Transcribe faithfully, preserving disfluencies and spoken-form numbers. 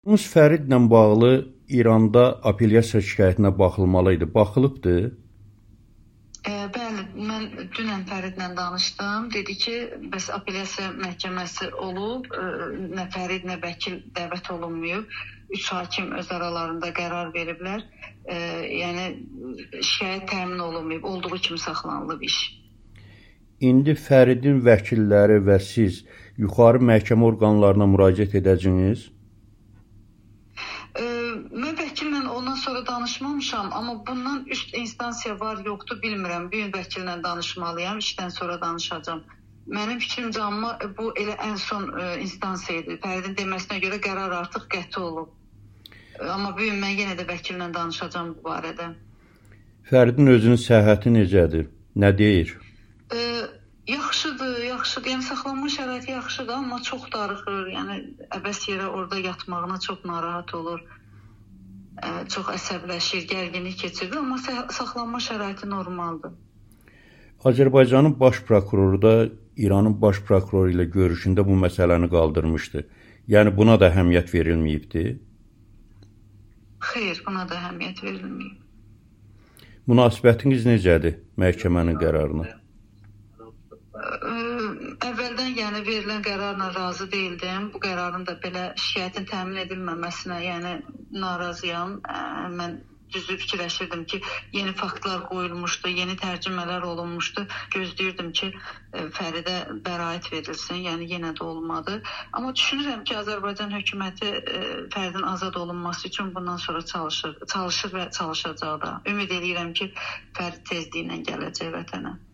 Biz Fəridlə bağlı İranda apellyasiya şikayətinə baxılmalı idi. Baxılıbdır? E, bəli, mən dünən Fəridlə danışdım. Dedi ki, bəs apellyasiya məhkəməsi olub, e, nə Fərid, nə vəkil dəvət olunmayıb. Üç hakim öz aralarında qərar veriblər. E, yəni şikayət təmin olunmayıb, olduğu kimi saxlanılıb iş. İndi Fəridin vəkilləri və siz yuxarı məhkəmə orqanlarına müraciət edəcəksiniz? E, mən vəkillə ondan sonra danışmamışam, amma bundan üst instansiya var, yoxdur, bilmirəm. Bir gün vəkillə danışmalıyam, işdən sonra danışacağam. Mənim fikrimcə amma bu elə ən son e, instansiya idi. Fəridin deməsinə görə qərar artıq qəti olub. E, amma bu gün mən yenə də vəkillə danışacağam bu barədə. Fəridin özünün səhhəti necədir? Nə deyir? E, yaxşıdır, yaxşıdır. Yəni saxlanma şəraiti yaxşıdır, amma çox darıxır. Yəni əbəs yerə orada yatmağına çox narahat olur. E, çox əsəbləşir, gərginlik keçirir, amma saxlanma şəraiti normaldır. Azərbaycanın baş prokuroru da İranın baş prokuroru ilə görüşündə bu məsələni qaldırmışdı. Yəni buna da əhəmiyyət verilməyibdi? Xeyr, buna da əhəmiyyət verilməyib. Münasibətiniz necədir məhkəmənin qərarına? Əvvəldən yəni verilən qərarla razı deyildim. Bu qərarın da belə şikayətin təmin edilməməsinə yəni narazıyam. Mən düzü fikirləşirdim ki, yeni faktlar qoyulmuşdu, yeni tərcümələr olunmuşdu. Gözləyirdim ki, Fəridə bəraət verilsin, yəni yenə də olmadı. Amma düşünürəm ki, Azərbaycan hökuməti Fəridin azad olunması üçün bundan sonra çalışır, çalışır və çalışacaq da. Ümid edirəm ki, Fərid tezliklə gələcək vətənə.